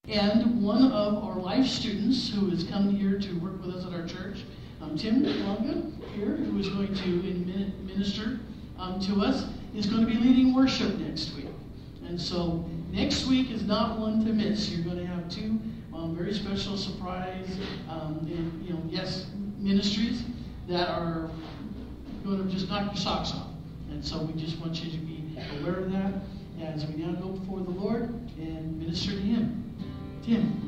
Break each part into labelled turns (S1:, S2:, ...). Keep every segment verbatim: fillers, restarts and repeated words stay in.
S1: And one of our life students who has come here to work with us at our church, um, Tim Longa here, who is going to minister um, to us, is going to be leading worship next week. And so next week is not one to miss. You're going to have two um, very special surprise, um, and, you know, yes, ministries that are going to just knock your socks off. And so we just want you to be aware of that as we now go before the Lord and minister to Him. Tim.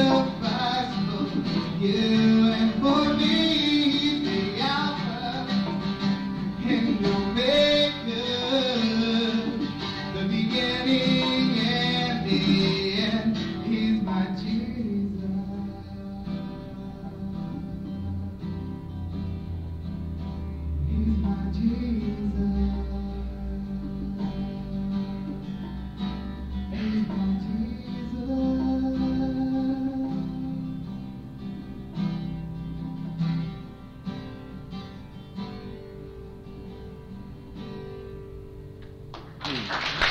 S2: You and for me, the Alpha Amen.